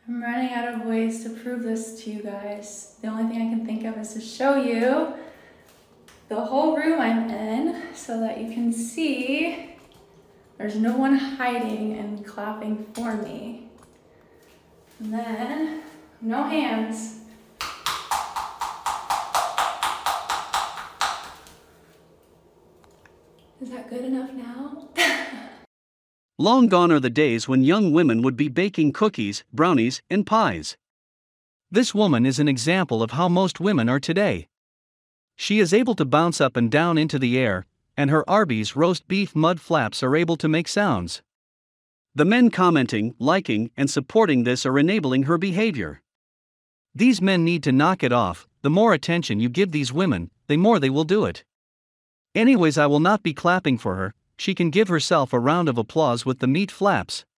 I'm running out of ways to prove this to you guys. The only thing I can think of is to show you the whole room I'm in so that you can see there's no one hiding and clapping for me. And then, no hands. Is that good enough now? Long gone are the days when young women would be baking cookies, brownies, and pies. This woman is an example of how most women are today. She is able to bounce up and down into the air, and her Arby's roast beef mud flaps are able to make sounds. The men commenting, liking, and supporting this are enabling her behavior. These men need to knock it off. The more attention you give these women, the more they will do it. Anyways, I will not be clapping for her. She can give herself a round of applause with the meat flaps.